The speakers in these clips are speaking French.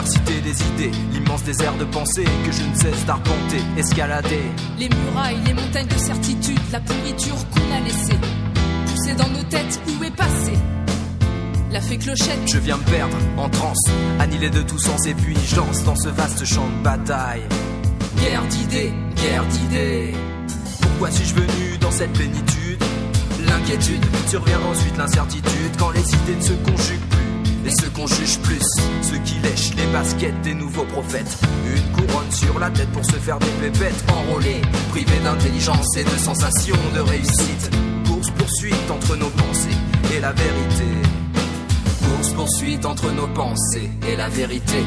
diversité des idées, l'immense désert de pensée que je ne cesse d'arpenter, escalader. Les murailles, les montagnes de certitude, la pourriture qu'on a laissée pousser dans nos têtes, où est passé la fée clochette? Je viens me perdre en transe, annihilé de tout sens, et puis je lance dans ce vaste champ de bataille. Guerre d'idées, guerre d'idées. Pourquoi suis-je venu dans cette plénitude? L'inquiétude survient ensuite l'incertitude, quand les idées ne se conjuguent plus et ceux qu'on juge plus, ceux qui lèchent les baskets des nouveaux prophètes. Une couronne sur la tête pour se faire des pépettes, enrôlés, privés d'intelligence et de sensations de réussite. Course-poursuite entre nos pensées et la vérité. Course-poursuite entre nos pensées et la vérité.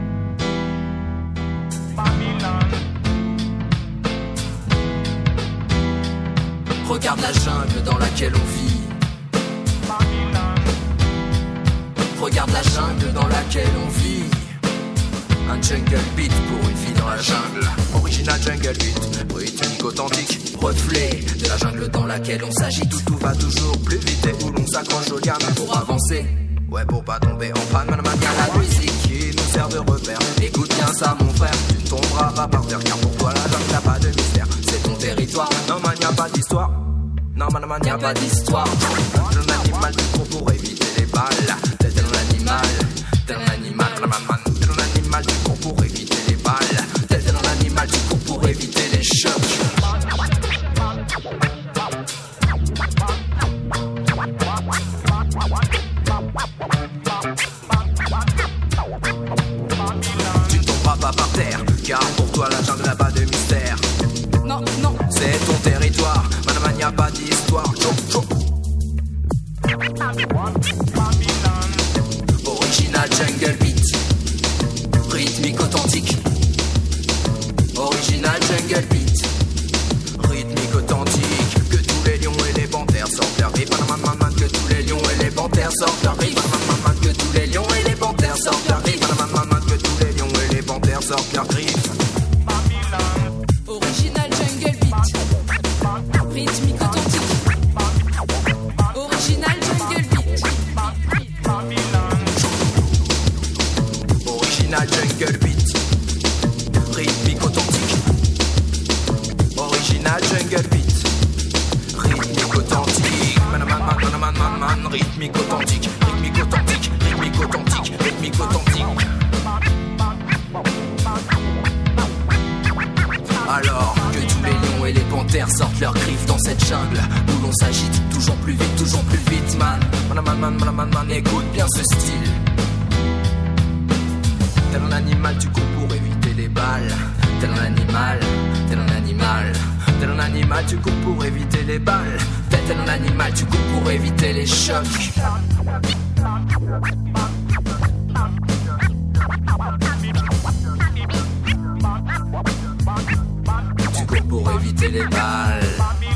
Regarde la jungle dans laquelle on vit. Regarde la jungle dans laquelle on vit. Un jungle beat pour une fille dans la jungle. Original jungle beat, rythmique authentique, reflet de la jungle dans laquelle on s'agite. Où tout va toujours plus vite et où l'on s'accroche au gamin pour avancer. Ouais, pour pas tomber en panne, y'a la musique qui nous sert de repère. Écoute bien ça mon frère, tu ne tomberas pas par terre, car pour toi la jungle n'a pas de mystère. C'est ton territoire, non man y'a pas d'histoire. Non man y'a pas d'histoire. T'es un animal du cours pour éviter les balles. T'es un animal, t'es un animal. T'es un animal du cours pour éviter les balles. T'es un animal du cours pour éviter les chocs. Tu ne tomberas pas par terre, car pour toi la jungle n'a pas de mystère. Non, non, c'est ton territoire, man, y'a pas d'histoire. Original jungle beat, rythmique authentique. Original jungle beat, rythmique authentique. Que tous les lions et les panthères sortent leur griffe. Que tous les lions et les panthères sortent leur griffe. Que tous les lions et les panthères sortent leur griffe. Que tous les lions et les panthères sortent leur griffe. Original jungle beat, rythmique authentique. Original jungle beat. Original jungle beat, rythmique authentique. Original jungle beat, rythmique authentique. Man, rythmique authentique, rythmique authentique, rythmique authentique, rythmique authentique. Alors que tous les lions et les panthères sortent leurs griffes dans cette jungle où l'on s'agite toujours plus vite, man. Man, écoute bien ce style. Tel un animal, tu cours pour éviter les balles. Tel un animal, tel un animal. Tel un animal, tu cours pour éviter les balles. Tel un animal, tu cours pour éviter les chocs. Tu cours pour éviter les balles.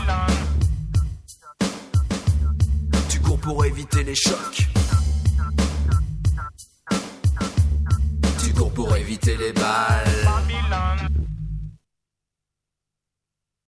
Tu cours pour éviter les chocs. Tu cours pour éviter les balles.